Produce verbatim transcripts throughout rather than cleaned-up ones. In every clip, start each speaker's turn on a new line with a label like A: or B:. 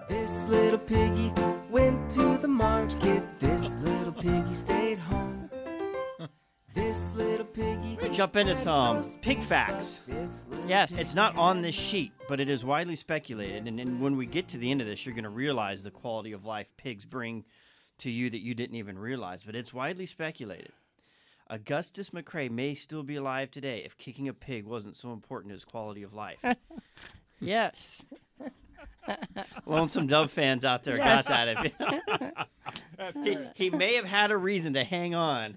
A: This little piggy went to the market. This little piggy stayed home. This little piggy.
B: We're gonna jump into some pig facts.
C: Yes.
B: It's not on this sheet, but it is widely speculated. And then when we get to the end of this, you're going to realize the quality of life pigs bring to you that you didn't even realize. But it's widely speculated. Augustus McCrae may still be alive today if kicking a pig wasn't so important to his quality of life.
C: Yes.
B: Lonesome Dove fans out there
C: Yes.
B: got that. he, he may have had a reason to hang on.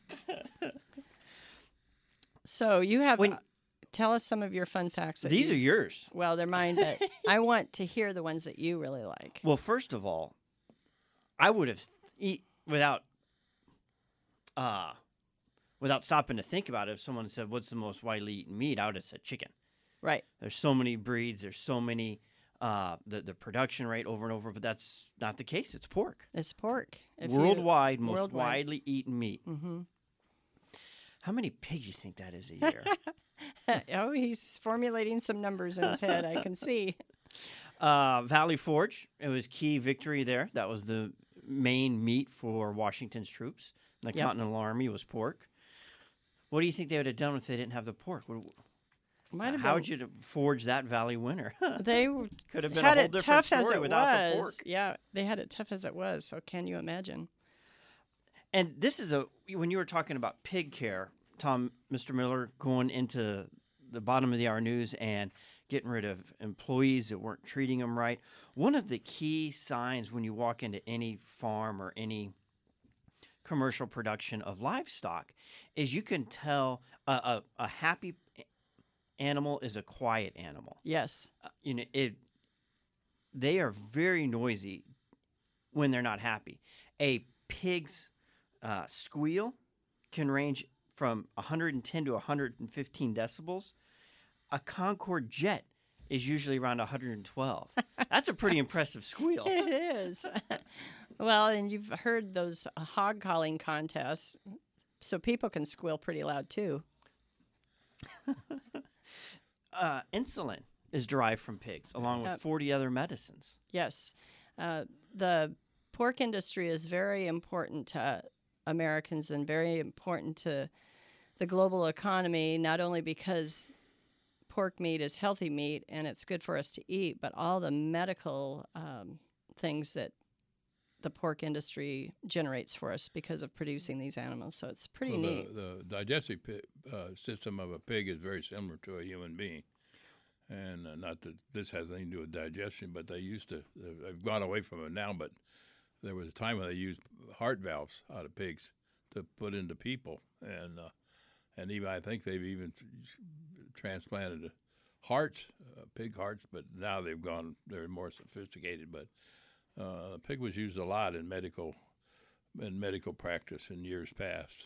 C: So you have.
B: When-
C: uh, tell us some of your fun facts. that
B: These
C: you-
B: are yours.
C: Well, they're mine, but I want to hear the ones that you really like.
B: Well, first of all, I would have eat without uh without stopping to think about it. If someone said, "What's the most widely eaten meat?" I would have said chicken.
C: Right.
B: There's so many breeds. There's so many uh, the the production rate over and over, but that's not the case. It's pork.
C: It's pork. If you-
B: Worldwide, most
C: worldwide.
B: widely eaten meat.
C: Mm-hmm.
B: How many pigs do you think that is a year?
C: Oh, he's formulating some numbers in his head. I can see.
B: uh, Valley Forge. It was key victory there. That was the main meat for Washington's troops. The
C: Yep.
B: Continental Army was pork. What do you think they would have done if they didn't have the pork? What-
C: Might have
B: How
C: been-
B: would you forge that Valley winner?
C: They w-
B: Could have been
C: had
B: a whole
C: it
B: different
C: tough as
B: story
C: it
B: without
C: was.
B: the pork.
C: Yeah, they had it tough as it was. So can you imagine?
B: And this is a when you were talking about pig care, Tom, Mister Miller, going into the bottom of the hour news and getting rid of employees that weren't treating them right. One of the key signs when you walk into any farm or any commercial production of livestock is you can tell a, a, a happy animal is a quiet animal.
C: Yes.
B: Uh, you know, it. They are very noisy when they're not happy. A pig's uh, squeal can range from one hundred ten to one hundred fifteen decibels. A Concorde jet is usually around one hundred twelve. That's a pretty impressive squeal.
C: It is. Well, and you've heard those uh, hog calling contests, so people can squeal pretty loud too.
B: Uh, insulin is derived from pigs, along with
C: Yep.
B: forty other medicines.
C: Yes. Uh, the pork industry is very important to Americans and very important to the global economy, not only because pork meat is healthy meat and it's good for us to eat, but all the medical um, things that the pork industry generates for us because of producing these animals. So it's pretty
D: Well,
C: neat.
D: The, the digestive pi- uh, system of a pig is very similar to a human being. And uh, not that this has anything to do with digestion, but they used to, uh, they've gone away from it now, but there was a time when they used heart valves out of pigs to put into people. And uh, and even I think they've even transplanted hearts, uh, pig hearts, but now they've gone, they're more sophisticated. But uh, pig was used a lot in medical in medical practice in years past.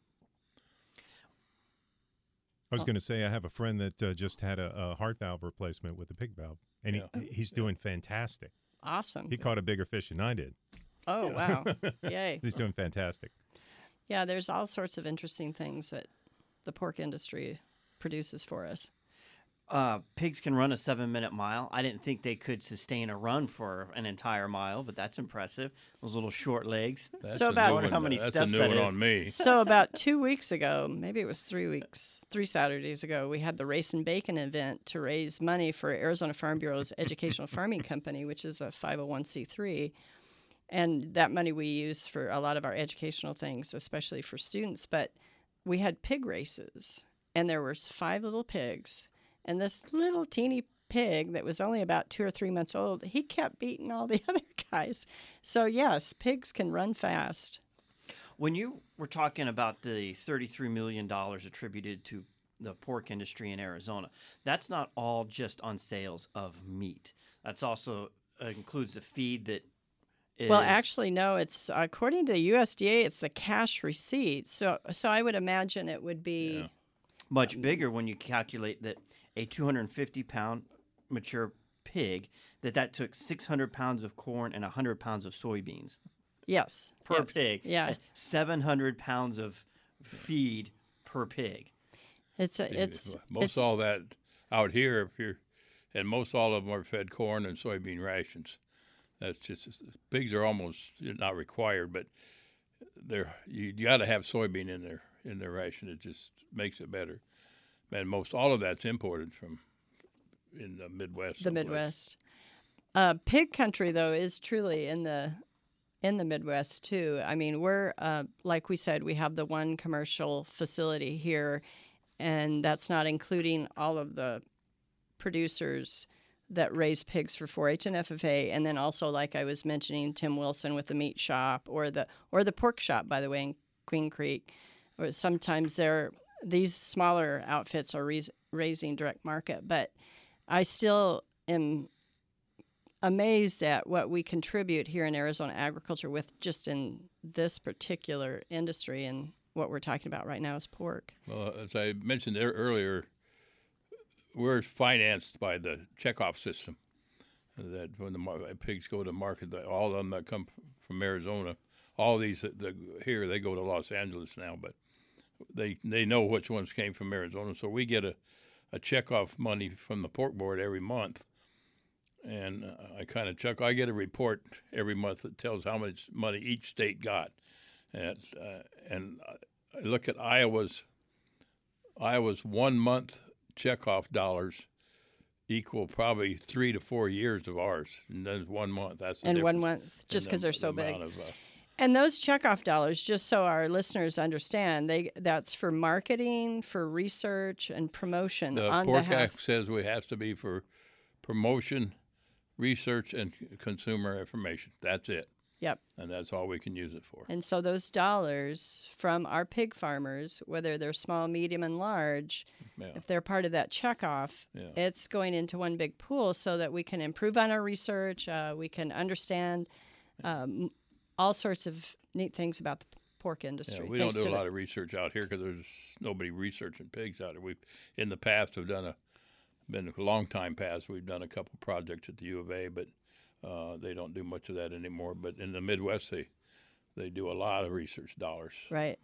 E: I was going to say I have a friend that uh, just had a, a heart valve replacement with a pig valve, and
D: Yeah.
E: he, he's doing fantastic.
C: Awesome.
E: He caught a bigger fish than I did.
C: Oh, wow. Yay.
E: He's doing fantastic.
C: Yeah, there's all sorts of interesting things that the pork industry produces for us.
B: Uh, pigs can run a seven-minute mile. I didn't think they could sustain a run for an entire mile, but that's impressive. Those little short legs.
D: That's
C: So
D: a
C: about-
D: new
B: Wonder
D: one,
B: how many
D: that's
B: steps
D: a new
B: that
D: one
B: is.
D: on me.
C: So about two weeks ago, maybe it was three weeks, three Saturdays ago, we had the Race and Bacon event to raise money for Arizona Farm Bureau's Educational Farming Company, which is a five oh one c three. And that money we use for a lot of our educational things, especially for students. But we had pig races, and there were five little pigs. And this little teeny pig that was only about two or three months old, he kept beating all the other guys. So, yes, pigs can run fast.
B: When you were talking about the thirty-three million dollars attributed to the pork industry in Arizona, that's not all just on sales of meat. That's also uh, includes the feed that is...
C: Well, actually, no. It's according to the U S D A, it's the cash receipt. So, so I would imagine it would be.
D: Yeah.
B: much bigger when you calculate that a two hundred fifty pound mature pig, that that took six hundred pounds of corn and one hundred pounds of soybeans
C: Yes.
B: per
C: yes.
B: pig.
C: Yeah.
B: seven hundred pounds of feed per pig.
C: It's a, it's
D: most
C: it's,
D: all that out here, if you're, and most all of them are fed corn and soybean rations. That's just pigs are almost not required, but they're you, you got to have soybean in their in their ration. It just makes it better. And most all of that's imported from in the Midwest.
C: The
D: someplace.
C: Midwest. Uh, pig country, though, is truly in the in the Midwest too. I mean, we're uh, like we said, we have the one commercial facility here, and that's not including all of the producers that raise pigs for four H and F F A, and then also, like I was mentioning, Tim Wilson with the meat shop or the or the pork shop, by the way, in Queen Creek. Or sometimes they're these smaller outfits are rais- raising direct market, but I still am amazed at what we contribute here in Arizona agriculture with just in this particular industry, and what we're talking about right now is pork.
D: Well, as I mentioned there earlier, we're financed by the checkoff system. That when the mar- pigs go to market, that all of them that come from Arizona, all these that, that here they go to Los Angeles now, but they they know which ones came from Arizona. So we get a, a checkoff money from the pork board every month, and uh, I kind of check. I get a report every month that tells how much money each state got, and uh, and I look at Iowa's Iowa's one month checkoff dollars equal probably three to four years of ours, and then one month. That's the
C: And one
D: difference
C: month, just
D: in
C: because
D: the-
C: they're so
D: the
C: big.
D: amount of, uh,
C: And those checkoff dollars, just so our listeners understand, they that's for marketing, for research, and promotion
D: The
C: on
D: Pork
C: behalf.
D: Act says it has to be for promotion, research, and c- consumer information. That's it,
C: Yep.
D: and that's all we can use it for.
C: And so those dollars from our pig farmers, whether they're small, medium, and large,
D: Yeah.
C: if they're part of that checkoff,
D: Yeah.
C: it's going into one big pool so that we can improve on our research. Uh, we can understand um, all sorts of neat things about the pork industry.
D: Yeah, we
C: thanks
D: don't do
C: to
D: a
C: the-
D: lot of research out here because there's nobody researching pigs out there. We've in the past have done a been a long time past. We've done a couple projects at the U of A, but uh, they don't do much of that anymore. But in the Midwest, they they do a lot of research dollars.
C: Right.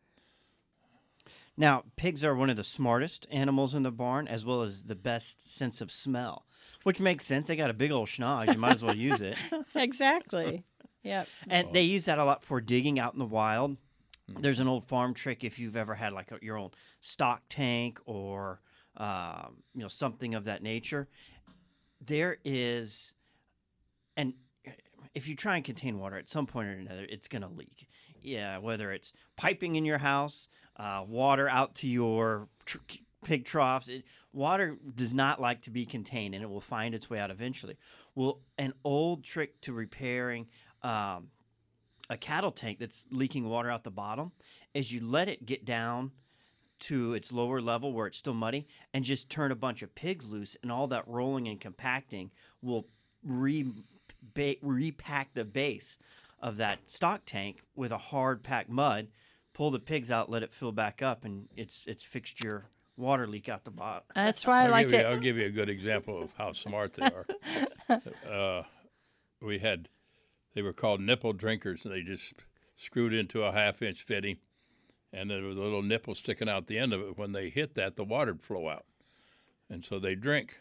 B: Now, pigs are one of the smartest animals in the barn, as well as the best sense of smell, which makes sense. They got a big old schnoz. You might as well use it.
C: Exactly. Yep.
B: And they use that a lot for digging out in the wild. There's an old farm trick if you've ever had like a, your own stock tank or um, you know something of that nature. There is, and if you try and contain water, at some point or another, it's going to leak. Yeah, whether it's piping in your house, uh, water out to your tr- pig troughs. It, water does not like to be contained, and it will find its way out eventually. Well, an old trick to repairing um, a cattle tank that's leaking water out the bottom is you let it get down to its lower level where it's still muddy and just turn a bunch of pigs loose, and all that rolling and compacting will re- ba- repack the base of that stock tank with a hard packed mud. Pull the pigs out, let it fill back up, and it's it's fixed your water leak out the bottom.
C: That's why I
D: I'll
C: like
D: give
C: to.
D: you, I'll give you a good example of how smart they are. uh, we had, they were called nipple drinkers, and they just screwed into a half-inch fitting, and there was a little nipple sticking out the end of it. When they hit that, the water would flow out, and so they drink.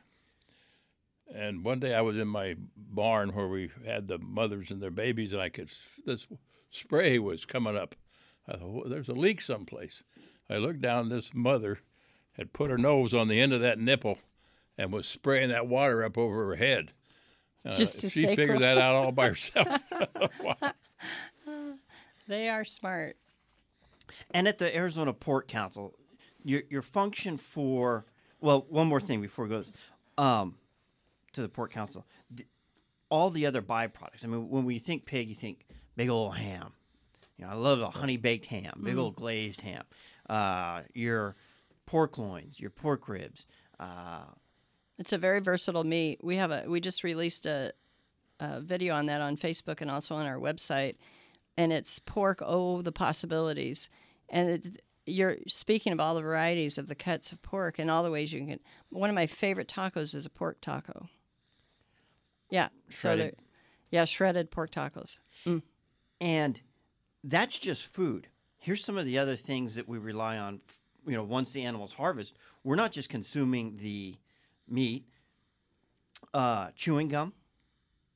D: And one day I was in my barn where we had the mothers and their babies, and I could this spray was coming up. I thought, well, there's a leak someplace. I looked down, this mother had put her nose on the end of that nipple and was spraying that water up over her head. Uh,
C: Just to
D: she
C: stay
D: figured
C: cool.
D: that out all by herself. Wow.
C: They are smart.
B: And at the Arizona Pork Council, your your function for well, one more thing before it goes um, to the Pork Council, the, all the other byproducts. I mean, when we think pig, you think big old ham. You know, I love a honey baked ham, big old glazed ham. Uh, your pork loins, your pork ribs. Uh,
C: It's a very versatile meat. We have a we just released a, a video on that on Facebook and also on our website, and it's pork. Oh, the possibilities! And it, you're speaking of all the varieties of the cuts of pork and all the ways you can. One of my favorite tacos is a pork taco. Yeah, so
B: Shredded.
C: they're- yeah, shredded pork tacos.
B: And that's just food. Here's some of the other things that we rely on. f- You know, once the animal's harvested, we're not just consuming the meat. Uh, chewing gum,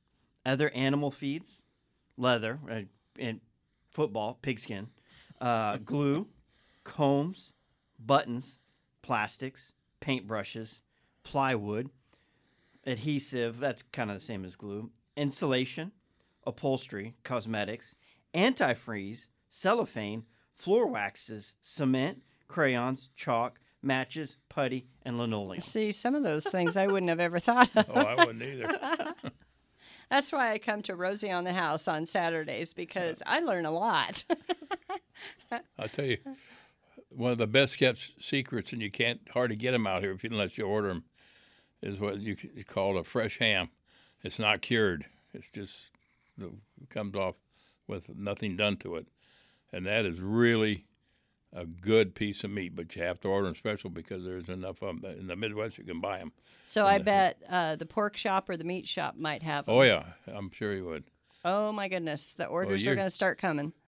B: other animal feeds, leather, uh, and football, pigskin, uh, glue, combs, buttons, plastics, paintbrushes, plywood, adhesive, that's kind of the same as glue, insulation, upholstery, cosmetics, antifreeze, cellophane, floor waxes, cement, crayons, chalk, matches, putty, and linoleum.
C: See, some of those things I wouldn't have ever thought of.
D: Oh, I wouldn't either.
C: That's why I come to Rosie on the House on Saturdays, because I learn a lot.
D: I'll tell you, one of the best kept secrets, and you can't hardly get them out here if you unless you order them, is what you, c- you call a fresh ham. It's not cured. It's just the, it comes off with nothing done to it, and that is really a good piece of meat. But you have to order them special because there's enough of them in the Midwest. You can buy them.
C: So I bet uh, the pork shop or the meat shop might have them.
D: Oh yeah, I'm sure you would.
C: Oh, my goodness. The orders are
D: you're-
C: going to start coming.